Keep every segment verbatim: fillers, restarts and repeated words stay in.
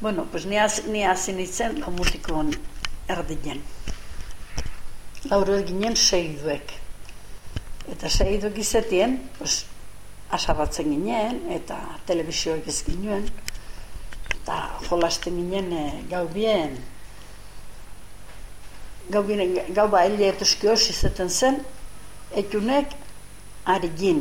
Bueno, pues ni hasi nintzen mutikoan erdinen. Lauro ginen seiduek. Eta seiduek izetien, pues, asarratzen ginen, eta telebizioek ez ginen, eta jolasten ginen e, gau bien, gau bien, gau ba heli etuzkioz izaten zen, ekunek ari gin.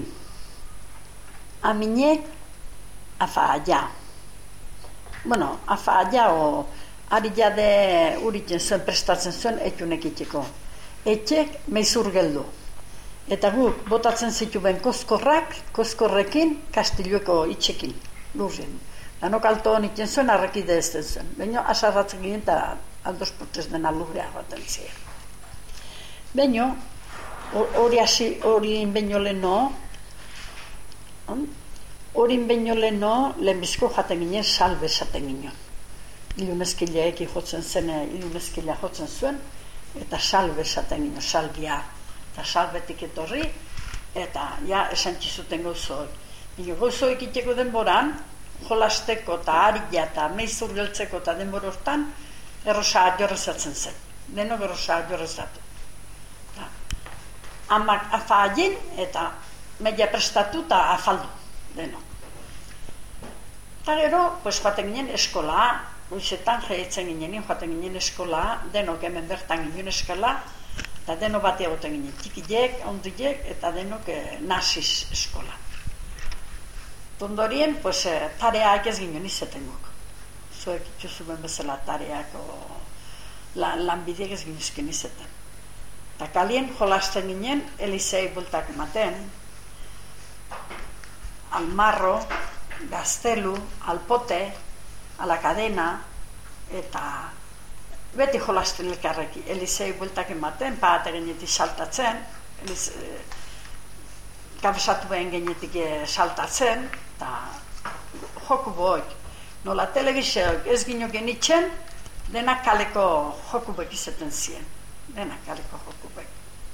Aminek afa aia. Bueno, afa aia o ari jade uritzen zuen prestatzen zuen ekunek itxeko. Etxek meizur geldu. Eta guk botatzen zituen koskorrak, koskorrekin, kastilueko itxekin, lurrin. Lanok alto honitzen zuen, arrekide ez den zuen. Baina asarratzen ginen eta aldoz potez dena lurrea baten ziren. Baina, hori hasi, hori inbeino leno, hori inbeino leno, lehenbizko jaten ginen, salbe esaten ginen. Ilunezkileek jotzen zen, ilunezkilea jotzen zuen, eta salbe esaten ginen, salbia. Eta salbetik etorri, eta ja esan txizuten gauzoik. Bino gauzoik iteko denboran, jolasteko eta harila eta meizur geltzeko eta denbora hortan, errosa jorrezatzen zen. Denok errosa jorrezatu. Amak afa agin eta media prestatu eta afaldu, denok. Eta gero, pues, joaten ginen eskola, goizetan jaietzen ginen, joaten ginen eskola, denok hemen bertan ginen eskola, eta denok bat egoten ginen, txikilek, ondilek, eta denok eh, nasiz eskola. Ondorien, pues, eh, tareak ez ginen izeten guk. Zuek itxuzuben bezala tareak o la, lanbideak ez ginen izeten. Eta kalien jolasten ginen, Elisei bultak ematen, Almarro, Gaztelu, Alpote, Alakadena, eta beti jolasten elkarreki, Elisei bueltak ematen, paate genetik saltatzen, kabezatu behin genetik saltatzen, eta joku boik. Nola telebizioak ez gino genitzen, denak kaleko joku bek izaten ziren. Denak kaleko joku bek.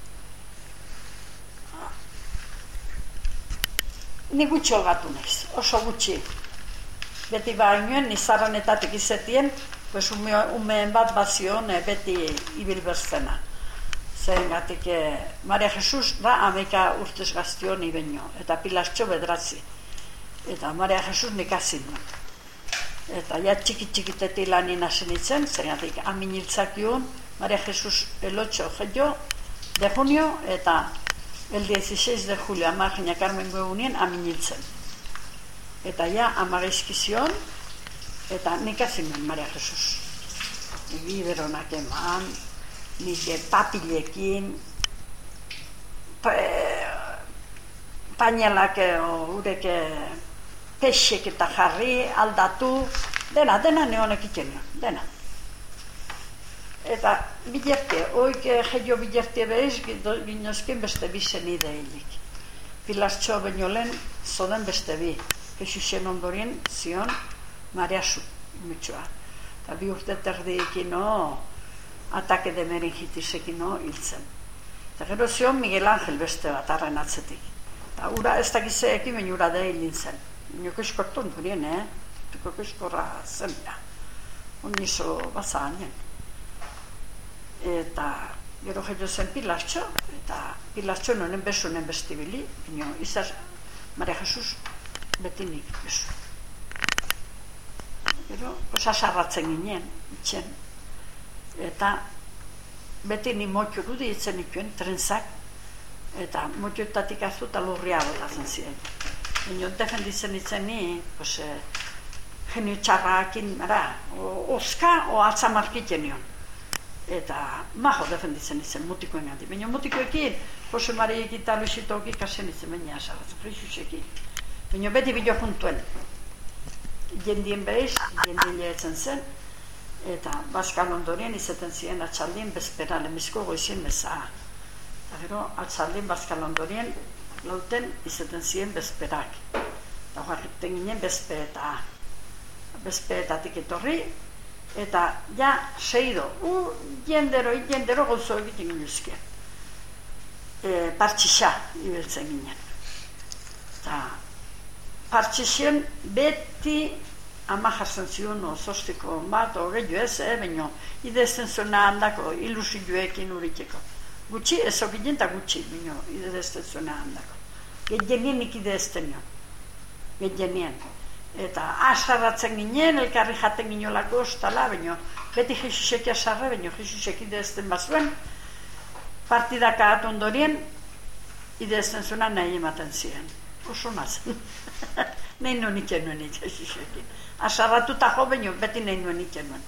Ni gutxi olgatu nahiz, oso gutxi. Beti bainoen, nizarranetatik izetien, pues ume, umeen bat bazion e, beti ibilberzena. Zer gatik, e, Maria Jesus da ameka urtez gaztion ibeño, eta Pilastxo bedratzi. Eta Maria Jesus nik azin duen. Eta ja txiki-txikitetik lanin hasi nintzen, zer gatik, amin hiltzakion, Maria Jesus el ocho de junio, eta el dieciséis de julio, Amagina Carmen Gueunien, amin hiltzen. Eta ja, amagaizkizion, eta nik azinen Maria Jesus. Biberonak eman, nik papilekin, pa, pañalak urek pexek eta jarri, aldatu, dena, dena neonek ikenion, dena. Eta bilerte, oik gehiago bilerte behiz, ginozkin beste bi zenideilik. Pilastxo baino lehen, zoden beste bi. Jesusen ondorien zion, Mariasu, mitxoa. Eta bi urte terdiekin, no, atake de meningitis no, hiltzen. Eta gero zion Miguel Angel beste bat, arren atzetik. Eta ura ez dakizeekin, baina ura da hilintzen. Nioko eskortu ondorien, eh? Nioko eskorra zen, ja. Onizo bazaanen. Eta gero gehiago zen Pilastxo, eta Pilastxo nonen besu nen bestibili, baina izar Maria Jesus beti nik besu. Gero, osasarratzen ginen, itxen. Eta beti ni motxo dudi itzen ikuen, trenzak, eta motxoetatik azu eta lurria botatzen ziren. Baina defenditzen itzen ni, pues, eh, genio txarrakin, ara, o, oska o atzamarkiten nion. Eta majo defenditzen itzen mutikoen gati. Baina mutikoekin, Jose Mariek eta Luisitoki kasen itzen, baina asarratzen, frisusekin. Baina beti bilo juntuen. Jendien behiz, jendien lehetzen zen, eta Bazkal ondorien izaten ziren atxaldien bezpera, lemizko goizien bezaa. Eta gero, atxaldien Bazkal ondorien lauten izaten ziren bezperak. Eta joarriten ginen bezpereta. Bezperetatik etorri, eta ja, seido, u, jendero, jendero gauzo egiten ginuzke. E, partxixa, ibiltzen ginen. Eta partxixen beti ama jartzen zion, zostiko bat, gehiago ez, eh, baina idezten zuena handako, ilusioekin uriteko. Gutxi, ez okinen eta gutxi, baina idezten zuena handako. Gehienien nik idezten jo, gehienien. Eta asarratzen ginen, elkarri jaten ginolako ostala, baina beti Jesusek asarra, baina Jesusek idezten bazuen, partidaka atu ondorien, idezten zuena nahi ematen ziren. Oso nazen. Nahi nuen iken nuen ite Jesusekin. Asarratuta jo, baina beti nahi nuen iken nuen.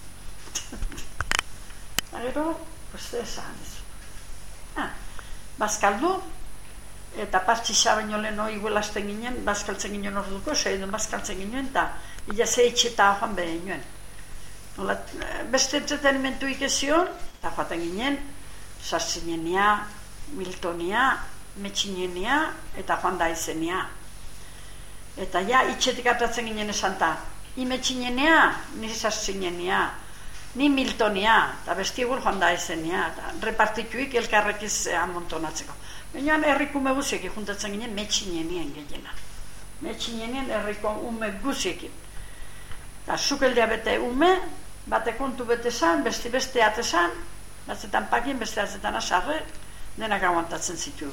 Gero, pues esan ez. Ah, bazkaldu, eta partxisa baino lehen hori guelazten ginen, bazkaltzen ginen orduko, seidun bazkaltzen ginen, eta ila ze etxeta joan behin nuen. Beste entretenimentu ikezion, eta joaten ginen, sartzinenia, Miltonia, Metxinenia, eta joan da izenia. Eta ja, itxetik atatzen ginen esan ta, ni Metxinenia, ni sartzinenia, ni Miltonia, eta besti egur joan da izenia, eta repartituik elkarrekiz amontonatzeko. Baina herrikume guziekin juntatzen ginen Metxinenien gehiena. Metxinenien herriko ume guziekin. Eta sukeldea bete ume, bate kontu bete zan, beste beste atezan, batzetan pakin, beste atzetan asarre, denak aguantatzen zitu.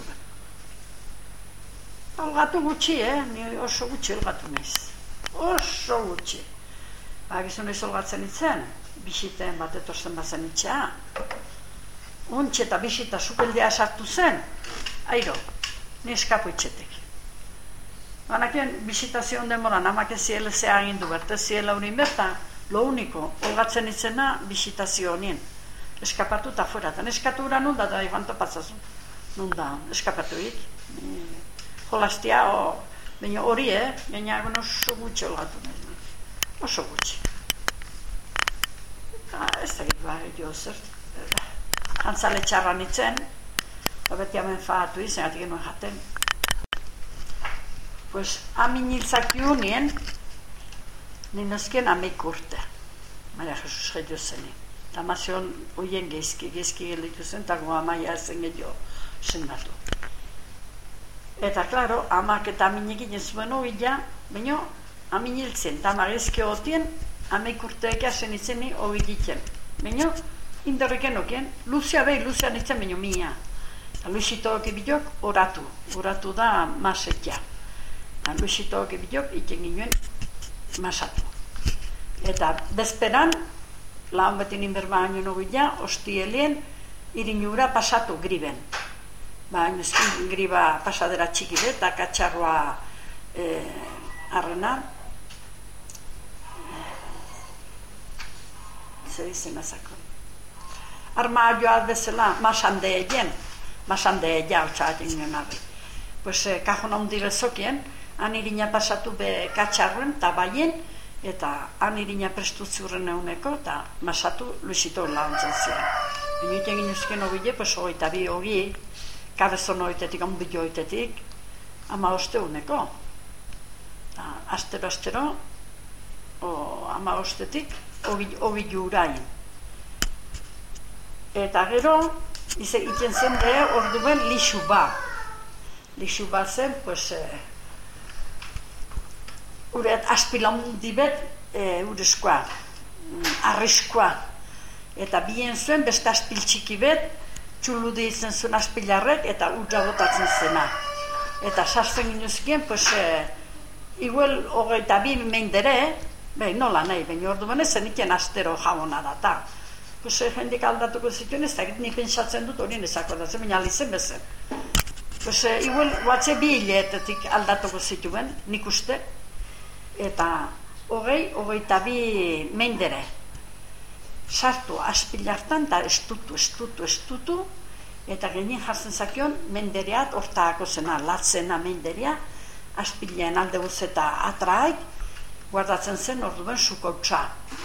Olgatu gutxi, eh? Ni oso gutxi olgatu nahiz. Oso gutxi. Ba, gizun nahiz olgatzen itzen, bisiten bat etorzen bazen itxea. Untxe eta bisita sukeldea sartu zen, airo, ni eskapu itxetek. Banakien, bisitazioan demoran, amak ez ziele ze agindu berte, ziela urin berta, lo uniko, olgatzen itzena bisitazio honien. Eskapatu eta fueratan, eskatu ura nun da, da joan topatzazun. Nun da, eskapatuik. Jolastia, baina hori, eh? Gaina egon oso gutxi olgatu nahi. Oso gutxi. Ez da gitu barri jo zert. Antzale txarra nitzen, beti hamen fahatu izan, gatik genuen jaten. Pues, amin hiltzaki unien, ninozken ameik urte. Maria Jesus gehiago zenen. Eta mazion oien geizki, geizki gelditu zen, eta goa maia zen gehiago sendatu. Eta, klaro, amak eta aminekin ez zuen hori ja, baina amin hiltzen, eta amak ezke hotien, ameik urteek asen itzeni hori ditzen. Baina, inderreken okien, luzia behi, luzia nintzen baino mia. Luisito hoki bidok, oratu. Oratu da masetia. Luisito hoki bidok, iken ginen masatu. Eta bezperan, laun beti ninberba haino nogila, hostielien, irinura pasatu griben. Ba, nizkin griba pasadera txiki bet, eta katxarroa arrena. Zer izan azako. Arma joaz bezala, masande egin, masande egia hotxaten ginen arri. Pues, kajon ondire zokien, han irina pasatu be katxarren, eta baien, eta han irina prestu ziurren eguneko, eta masatu Luisito laguntzen ziren. Inoite egin uzken hogile, pues, hogeita bi hogi, kabezon hoitetik, onbilo hoitetik, ama oste uneko. Astero, astero, ama ostetik, hogi jurain. Eta gero, iten zen de orduen lixu ba. Lixu ba zen, pues, uret aspilamundi bet, ureskoa, arriskoa. Eta bien zuen, beste aspil txiki bet, txuludi izen zuen aspilarrek, eta urra botatzen zena. Eta sartzen ginuzkien, pues, igual hogeita bi meindere, behin nola nahi, behin orduan ezen iken astero jabona data. Pues, jendik aldatuko zituen, ez da, ni pentsatzen dut horien ezakordatzen, baina alizen bezen. Pues, igual, guatze bi hileetetik aldatuko zituen, nik uste, eta hogei, hogeita bi meindere. Sartu aspilartan, eta estutu, estutu, estutu, eta genien jartzen zakion mendereat, hortaako zena, latzena menderea, aspilean alde guzeta atraik, guardatzen zen orduen sukautza.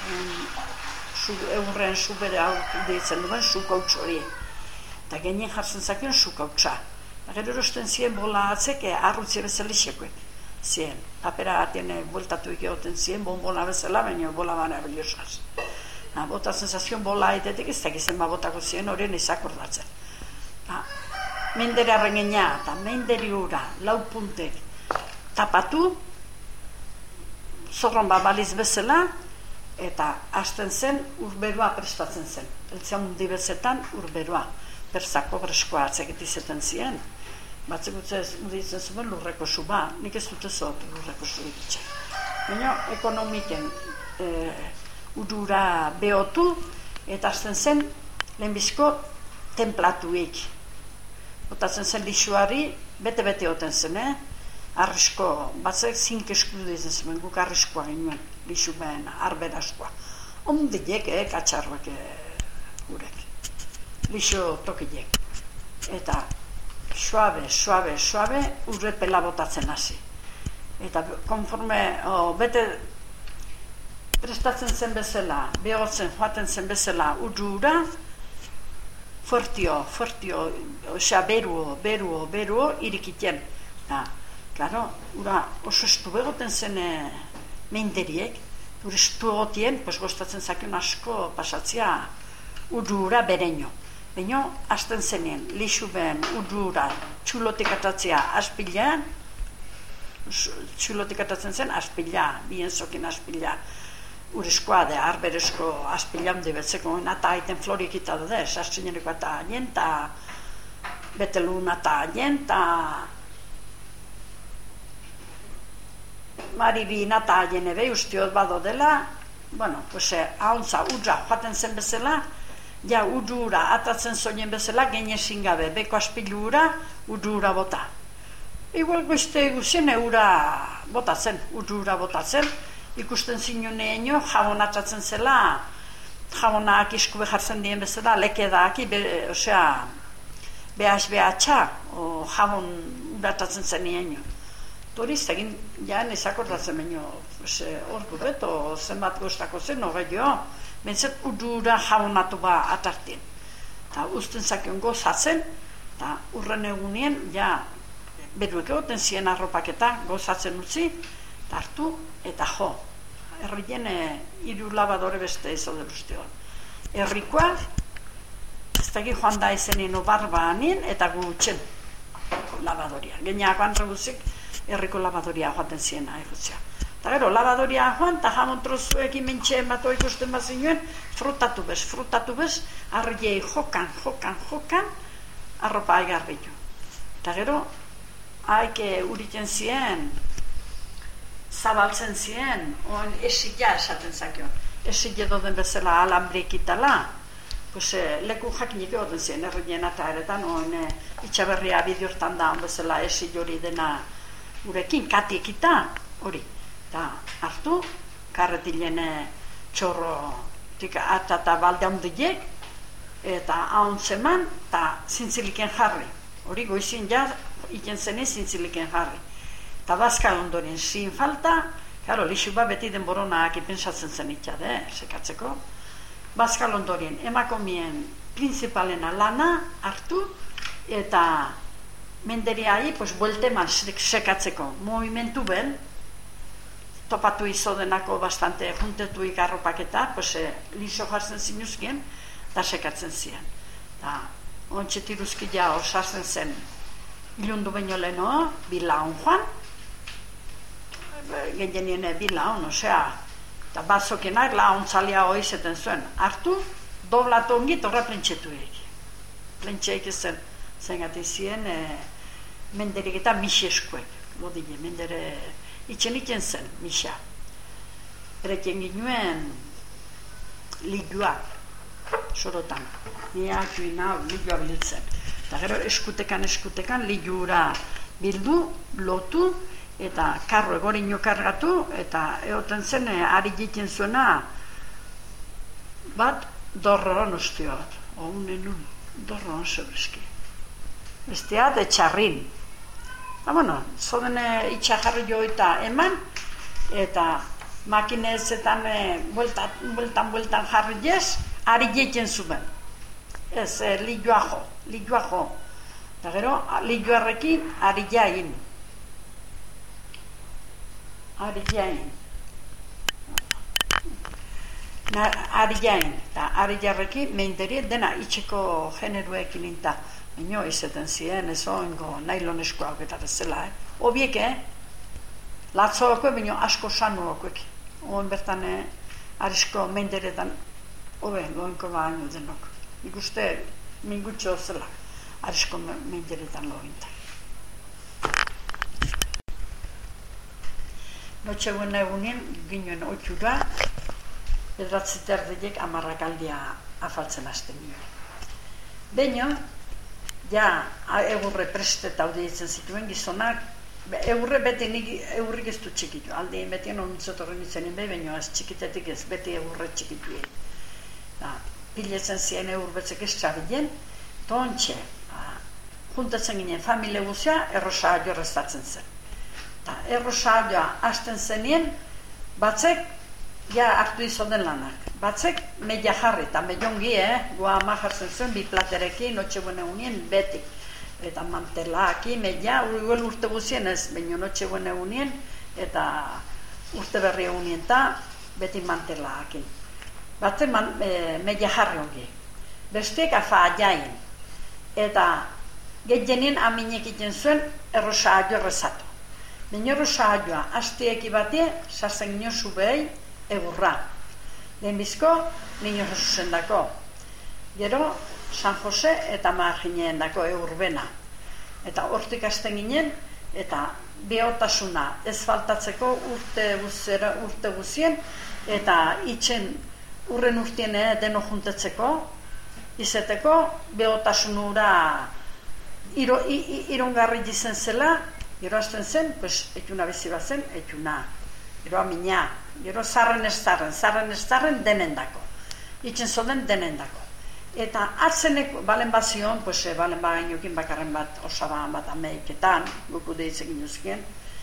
Eurren subere hau deitzen duen sukautz hori. Eta genien jartzen zakion sukautza. Gero erosten ziren bola atzek, arrutzi bezala isekuek. Zien, apera atien bueltatuik egoten ziren, bonbola bezala, baina bola bana biliosaz. Botatzen zazion bola aitetik, ez dakizen botako ziren horien izakordatzen. Mendere arrengena eta menderi ura, lau puntek tapatu, zorron bat baliz bezala, eta hasten zen urberua prestatzen zen. Eltzea mundi bezetan urberua. Berzako breskoa atzeket izaten ziren. Batzuk ditzen zuen lurreko suba, nik ez dute zot lurreko su ditxe. Baina ekonomiken e, urura behotu, eta hasten zen lehenbizko templatuik. Botatzen zen lixuari, bete-bete oten zen, eh? Arrisko, batzek zink eskudu ditzen zen, guk arriskoa ginen, lixu behen, arberaskoa. Ondiek, eh, katxarroek gurek. Lixo tokiek. Eta suabe, suabe, suabe, urrepela botatzen hasi. Eta konforme, oh, bete prestatzen zen bezala, behotzen joaten zen bezala urrura, fuertio, fuertio, osea, beruo, beruo, beruo, irikiten. Da, claro, ura oso estu begoten zen e, meinderiek, ura estu egotien, pues gostatzen zakion asko pasatzea urrura bereño. Baina, hasten zenien, lixu ben urrura txulotik atatzea aspila, txulotik atatzen zen aspila, bien zokin aspila, urezkoa de, arberesko aspila hundi betzeko, eta aiten florik eta dode, sastrineneko eta aien, eta betelun eta aien, eta maribin eta aien ebe, ustiot bado dela, bueno, pues, hauntza urra joaten zen bezala, ja urrura atatzen zoien bezala, genezin gabe, beko aspilura, urrura bota. Igual goizte guzien eura botatzen, urrura botatzen, ikusten zinuneeno jabon atatzen zela, jabonak isku behartzen dien bezala, leke daki, be, osea, behaz behatxa, o jabon uratatzen zeneeno. Toriz, egin, ja, nezakordatzen baino, hor duret, o zenbat goztako zen, hori jo, bentzet urrura jabonatu ba atartien. Eta usten zakion gozatzen, eta urren egunien, ja, beruek egoten ziren arropaketa, gozatzen utzi, eta hartu, eta jo. Herrien e, hiru labadore beste izode usteo. Herrikoa, ez daki joan da izenino barba anin, eta gutxen labadoria. Geneako antreguzik, herriko labadoria joaten ziena, egutzea. Eta gero, labadoria joan, eta jamon trozuekin mentxeen bat ikusten bazinuen, frutatu bez, frutatu bez, harriei jokan, jokan, jokan, arropa aigarri jo. Eta gero, haike uriten zien, zabaltzen ziren, oen esila esaten zakion. Esile doden bezala alambreik itala, pues, eh, leku jakinik egoten ziren, herrien eta eretan, oen eh, itxaberria bidiortan da, bezala esil hori dena urekin, katiek ita, hori. Eta hartu, karretilen txorro tika, ata eta balde handiek, eta ahontzeman, eta zintziliken jarri. Hori goizin ja, iken zene zintziliken jarri. Eta bazkal ondorien zin falta, claro, lixu bat beti denboronak ipensatzen zen itxade, sekatzeko. Bazkal ondorien emakomien principalena lana hartu, eta menderiai, pues, buelteman sekatzeko. Movimentu ben, topatu izodenako bastante juntetuik arropaketa, pues, eh, lixo jartzen zinuzkien, eta sekatzen ziren. Eta, ontsi tiruzki ja osartzen zen, ilundu baino lehenoa, bilaun joan, genien bilaun, osea, eta bazokenak launtzalia hoi zeten zuen, hartu, doblatu ongit horra plentxetuek. Plentxeik zen, zen gati ziren, e, menderik eta miseskuek, lodile, mendere, itxen itxen zen, misa. Ereken ginuen ligua, sorotan, niak ina ligua biltzen. Eta gero eskutekan, eskutekan, ligura bildu, lotu, eta karro egorino kargatu, eta egoten zen, ari egiten zuena, bat, dorroron ostio bat, ogunen nun, dorroron sobreski. Bestea, de txarrin. Eta, bueno, zoden itxajarri jo eta eman, eta makinezetan bueltan, bueltan, bueltan jarri ez, ari egiten zuen. Ez, eh, ligua jo, ligua jo. Eta gero, liguarrekin ari jain. Ari jain. Ari jain. Eta ari jarrekin, meinderi, dena itxeko generuekin inta. Ino izaten ziren, ez oengo nailoneskoak eta bezala, eh? Obiek, eh? Latzoako, baina asko sanuakoek. Oen bertan, arisko menderetan, hobe, loinko baino denok. Nik uste, mingutxo zela, arisko menderetan lointa. Notxeuen egunen, ginen otxura, bedratzeterdiek amarrakaldia afaltzen hasten nire. Baina, ja, egurre presteta hau ditzen zituen gizonak, egurre beti nik egurrik ez du txikitu, alde beti nonitzotorren itzen inbe, baina ez txikitetik ez beti egurre txikitu egin. Piletzen ziren egur betzek ez txabilen, tontxe, juntatzen ginen familie guzia, errosa jorreztatzen zen. Errosaioa hasten zenien, batzek ja hartu izoden lanak. Batzek media jarri, eta mediongi, eh? Goa ama jartzen zuen, bi platerekin, notxebuen egunien, beti. Eta mantelaki, media, igual urte guzien ez, baina notxebuen egunien, eta urte berri egunien, eta beti mantelakin. Batzek man, e, media jarri ongi. Besteek afa jain. Eta gehienin aminek iten zuen, errosaio rezatu. Baina saioa, hasteeki batie, sartzen gino zubei egurra. Lehenbizko, nino Jesusen dako. Gero, San Jose eta Margineen dako egurbena. Eta hortik hasten ginen, eta behotasuna ez faltatzeko urte, guzera, urte guzien, eta itxen urren urtien deno juntetzeko, izeteko, behotasunura iro, irungarri dizen zela, gero hasten zen, pues, etxuna bizi bat zen, etxuna. Gero amina, gero zarren ez zarren, zarren ez zarren denendako. Itxen zoden denendako. Eta atzeneko, balen bat zion, pues, balen bat gainokin bakarren bat, osaban bat ameiketan, guku deitzek inuzkien,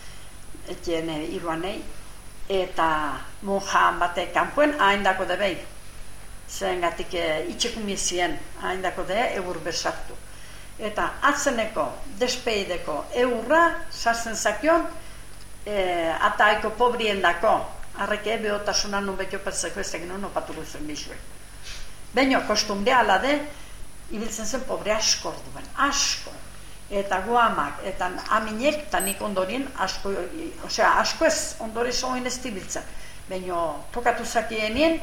etxen iruanei, eta monjaan batek kanpuen, haindako de behi. Zen gatik itxekumizien, haindako de egur besartu. Eta atzeneko, despeideko eurra sartzen zakion e, ataiko pobrien dako. Arreke behotasuna non bekio pertzeko ez egin hon opatuko zen bizue. Baina, kostumbrea ala de, ibiltzen zen pobre asko orduen, asko. Eta guamak, eta aminek, eta nik ondorien asko, osea, asko ez, ondori zoin ez dibiltzen. Baina, tokatu zakienien,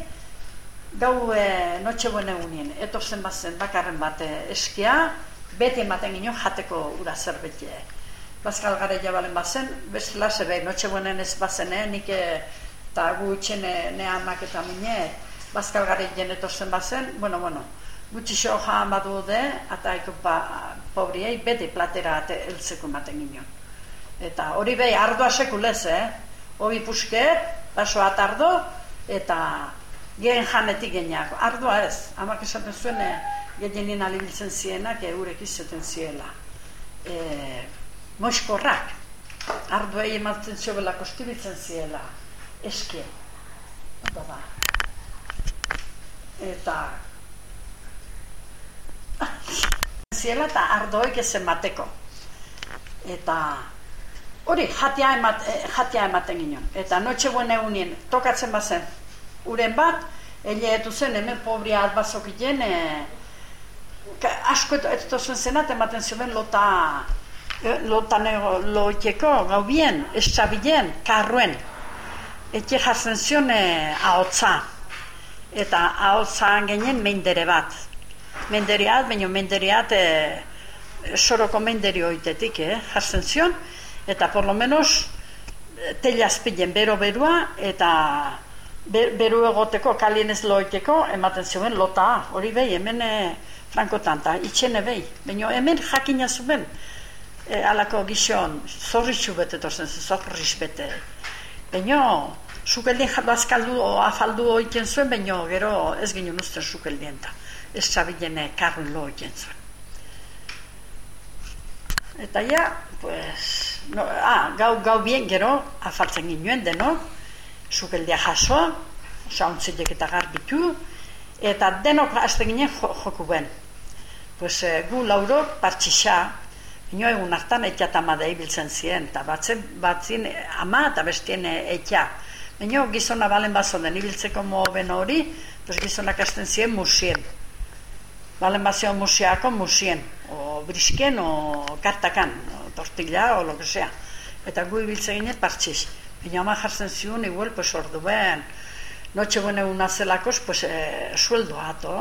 gau e, notxebuen egunien, etorzen bazen bakarren bat eskia, beti ematen gino jateko ura zerbeti. Bazkal gareia balen bazen, bezala zerbait, notxebuenen ez bazen, eh? Nik eta gu itxen ne amak eta mine, bazkal gareien etorzen bazen, bueno, bueno, gutxi xo jaan badu de, eta eko pa, pobriei, beti platera heltzeko ematen gino. Eta hori behi, ardoa sekulez, eh? Hori pusket, baso atardo, eta gen janetik geniako. Ardoa ez, amak esaten zuen, gehienin alibiltzen zienak eurek izaten ziela. E, moiskorrak, arduei ematen ziobela kostibitzen ziela, eske. Da. Eta ziela eta ardoik ez emateko. Eta hori, jatia, emat, jatia ematen ginen. Eta notxebuen egunien tokatzen bazen uren bat, ele etu zen, hemen pobria albazokien, e, asko ez tozen zenat ematen zuen lota lota loiteko, gau bien, ez txabilen, karruen. Eke jartzen zion ahotza. Eta ahotzaan genen meindere bat. Menderiat, baina menderiat e, soroko menderi oitetik, eh, jartzen zion. Eta por lo menos telazpilen bero-berua eta ber, beru egoteko, kalien ez loiteko, ematen zuen lota. Hori behi, hemen e, frankotan, eta itxene behi. Baina hemen jakina zuen, e, alako gizon, zorritxu bete torzen, zorriz bete. Baina, sukeldien bazkaldu o afaldu oiten zuen, baina gero ez ginen usten sukeldien ta. Ez txabilen karrun lo oiten zuen. Eta ja, pues, no, ah, gau, gau bien gero, afaltzen ginen deno, sukeldia jaso, sauntzitek eta garbitu, eta denok azte ginen joku ben. Pues, eh, gu laurok partxixa, ino egun hartan eitea madei biltzen ziren, eta batzen, batzin ama eta bestien eitea. Baina gizona balen bazonden, ibiltzeko moben hori, pues gizonak azten ziren musien. Balen bazion musiako musien, o brisken, o kartakan, o tortilla, o lo que sea. eta gu ibiltzen ginen partxiz. Baina ama jartzen ziun, igual, pues ordu ben, notxe buena una zelakos, pues eh, sueldo ato,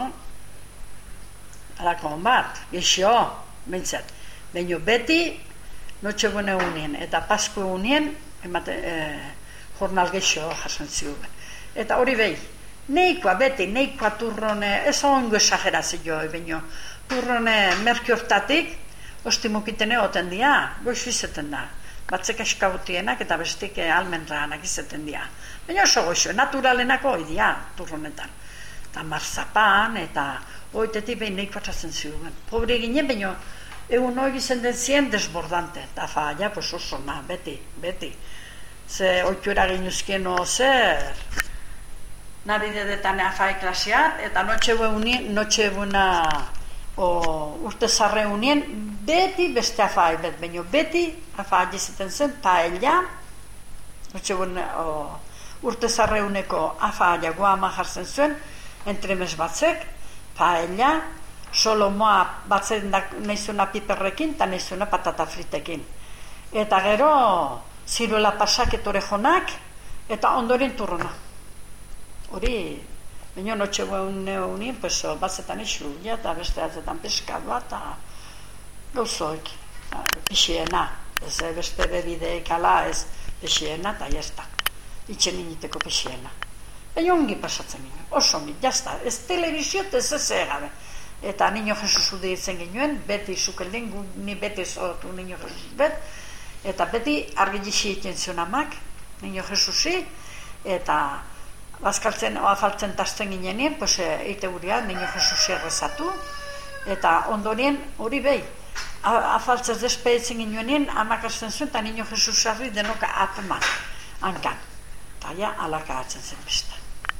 alako bat, gexio, bintzat. Baina beti, notxe buena unien, eta pasko unien, emate, eh, jornal gexio jartzen ziun. Eta hori behi, neikoa beti, neikoa turrone, ez ongo esagerazio, baina turrone merkiortatik, ostimukitene oten dia, goizu izeten da. Batzek eskautienak eta bestik almendranak izeten dia. Baina oso goizu, naturalenako hoi dia, turronetan. Eta marzapan, eta oitetik behin neikoa txatzen ziren. Pobre ginen, baina egun hoi gizen den zien desbordante. Eta fa, ja, pues oso, na, beti, beti. Ze oituera ginuzkieno zer, nabi dedetan afai klaseat, eta notxe buenien, notxe buena o, urte zarre unien, beti beste afai, bet, baina beti afai izaten zen, paella, notxe buena, o, urte zarre uneko afai guama jartzen zuen, entremez batzek, paella, solo moa batzen da nahizuna piperrekin, eta nahizuna patata fritekin. Eta gero, ziruela pasaketore jonak, eta ondoren turrona. Hori, baina notxe unien, pues, batzetan ixulia, eta beste batzetan peskadua, eta gauzoik, pixiena, ez beste bebideek ala, ez pixiena, eta jazta, itxen initeko pixiena. Baina ongi pasatzen ginen, oso ongi, jazta, ez telebizio, ez ez egabe. Eta Niño Jesusu ditzen ginen, beti zukeldin, ni beti zotu Niño Jesus bet, eta beti argi jixi egiten zion amak, Niño Jesusi, eta bazkaltzen, afaltzen tasten ginenien, pues, eite guria, Niño Jesusi errezatu, eta ondorien hori behi, afaltzez despeitzen ginenien, amak azten zuen, eta Niño Jesus harri denoka atman, hankan, eta ja, alaka atzen zen besta.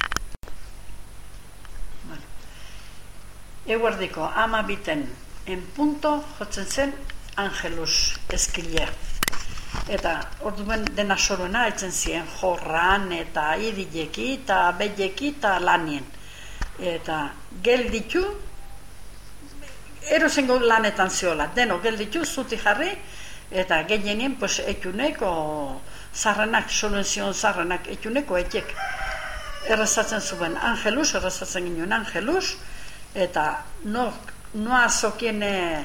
Bueno. Eguerdiko, ama biten, en punto, jotzen zen, Angelus Eskiller. Eta orduan dena soroena haitzen ziren jorran eta idileki eta beileki eta lanien. Eta gelditu, erozengo lanetan ziola, deno gelditu, zuti jarri, eta gehienien, pues, etuneko zarrenak, soloen zion zarrenak, etuneko etiek. Errezatzen zuen Angelus, errezatzen ginen Angelus, eta no, noa zokien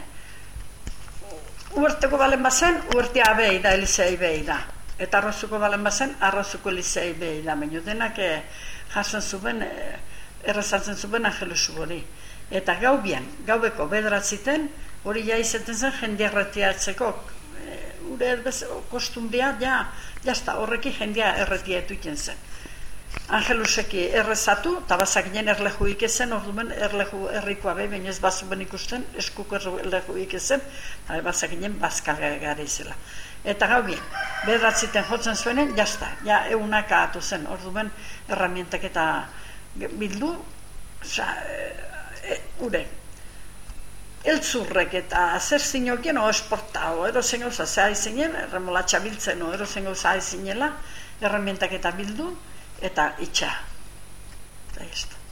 uerteko balen bazen, uertea behi da, elizei behi da. Eta arrozuko balen bazen, arrozuko elizei behi da. Baina denak jasen zuen, errezatzen zuen Angelus hori. Eta gau bian, gaubeko bederatziten, hori ja izaten zen jendia erretiatzeko. Ure erbez, kostumbia, ja, jazta, horreki jendia erretiatu iten zen. Angeluseki errezatu, eta bazakinen erleju ikezen, orduan erleju errikoa behi, baina ez bazuben ikusten, eskuko erleju ikezen, eta bazakinen bazkalgara izela. Eta gau bien, bederatziten jotzen zuenen, jazta, ja eunak ahatu zen, orduan erramientak eta bildu, oza, e, ure, eltzurrek eta zer zinokien, o esportao, erozen gauza, zehai zinen, remolatxa biltzen, o erozen gauza zahai zinela, erramientak eta bildu, eta itxa. Eta